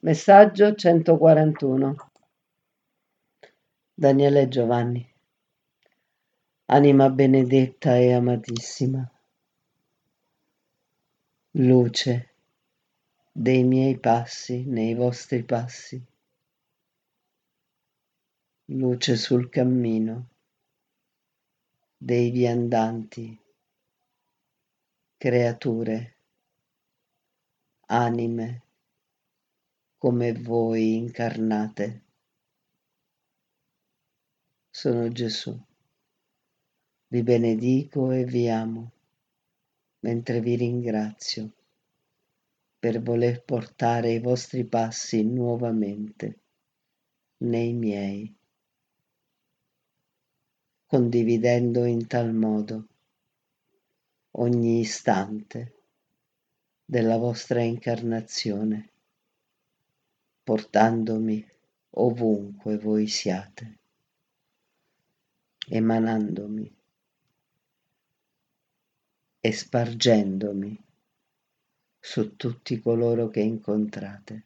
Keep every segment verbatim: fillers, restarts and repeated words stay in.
Messaggio centoquarantuno. Daniele Giovanni. Anima benedetta e amatissima, luce dei miei passi nei vostri passi, luce sul cammino dei viandanti, creature, anime come voi incarnate. Sono Gesù. Vi benedico e vi amo, mentre vi ringrazio per voler portare i vostri passi nuovamente nei miei, condividendo in tal modo ogni istante della vostra incarnazione, portandomi ovunque voi siate, emanandomi e spargendomi su tutti coloro che incontrate.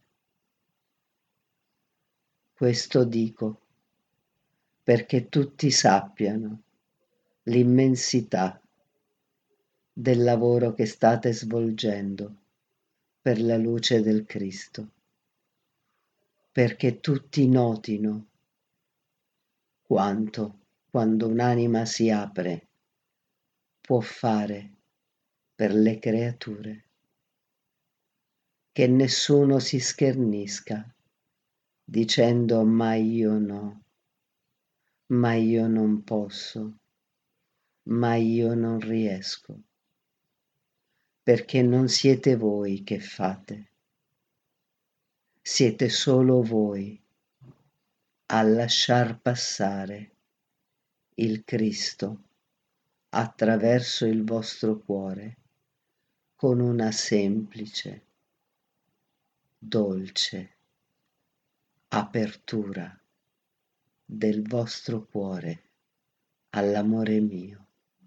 Questo dico perché tutti sappiano l'immensità del lavoro che state svolgendo per la luce del Cristo, perché tutti notino quanto, quando un'anima si apre, può fare per le creature, che nessuno si schernisca dicendo ma io no, ma io non posso, ma io non riesco, perché non siete voi che fate, siete solo voi a lasciar passare il Cristo attraverso il vostro cuore con una semplice, dolce apertura del vostro cuore all'amore mio.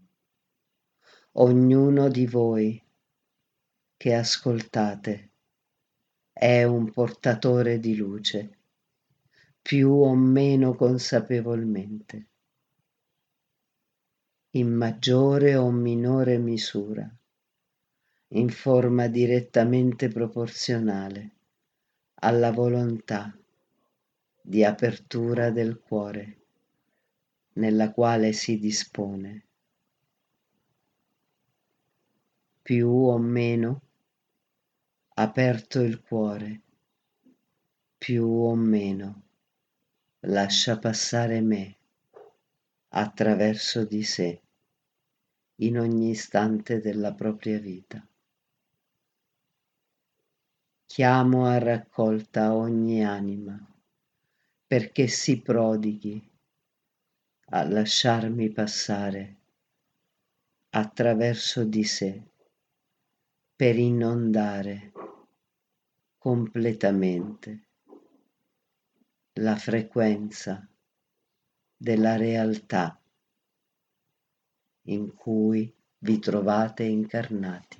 Ognuno di voi che ascoltate è un portatore di luce, più o meno consapevolmente, in maggiore o minore misura, in forma direttamente proporzionale alla volontà di apertura del cuore nella quale si dispone. Più o meno aperto il cuore, più o meno lascia passare me attraverso di sé in ogni istante della propria vita. Chiamo a raccolta ogni anima perché si prodighi a lasciarmi passare attraverso di sé per inondare completamente la frequenza della realtà in cui vi trovate incarnati.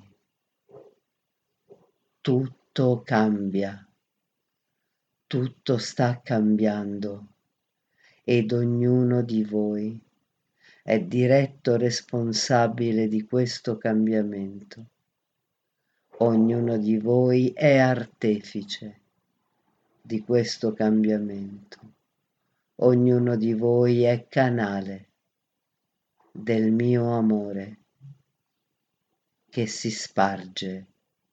Tutto cambia, tutto sta cambiando ed ognuno di voi è diretto responsabile di questo cambiamento. Ognuno di voi è artefice di questo cambiamento. Ognuno di voi è canale del mio amore che si sparge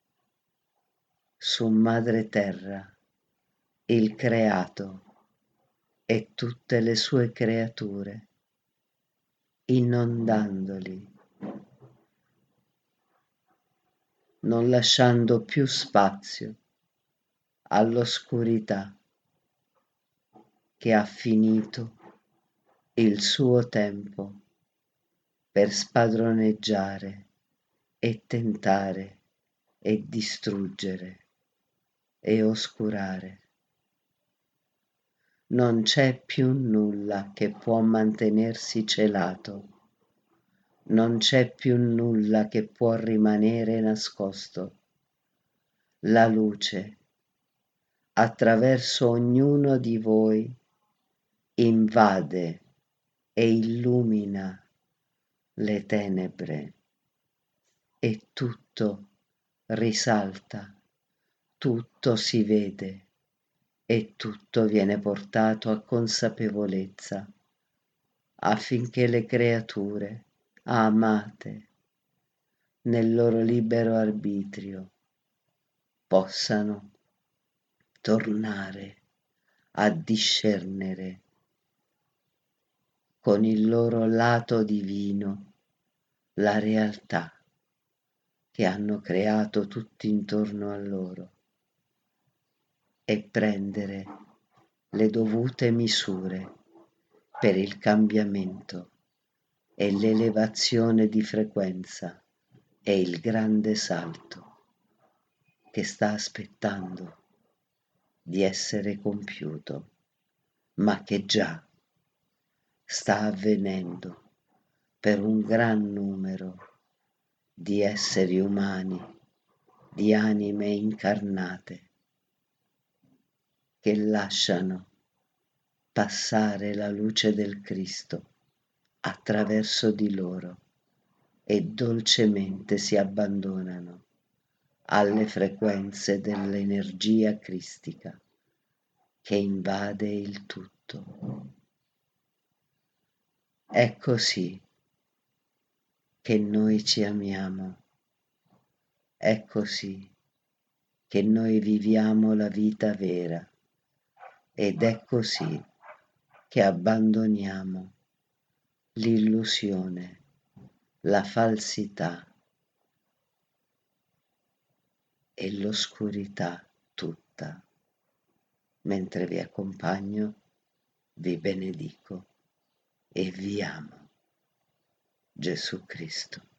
su Madre Terra, il creato e tutte le sue creature, inondandoli, non lasciando più spazio all'oscurità che ha finito il suo tempo per spadroneggiare e tentare e distruggere e oscurare. Non c'è più nulla che può mantenersi celato, non c'è più nulla che può rimanere nascosto. La luce attraverso ognuno di voi invade e illumina le tenebre e tutto risalta, tutto si vede e tutto viene portato a consapevolezza affinché le creature amate nel loro libero arbitrio possano tornare a discernere con il loro lato divino la realtà che hanno creato tutti intorno a loro e prendere le dovute misure per il cambiamento e l'elevazione di frequenza e il grande salto che sta aspettando di essere compiuto, ma che già sta avvenendo per un gran numero di esseri umani, di anime incarnate, che lasciano passare la luce del Cristo attraverso di loro e dolcemente si abbandonano alle frequenze dell'energia cristica che invade il tutto. È così che noi ci amiamo, è così che noi viviamo la vita vera ed è così che abbandoniamo l'illusione, la falsità e l'oscurità tutta. Mentre vi accompagno, vi benedico e vi amo. Gesù Cristo.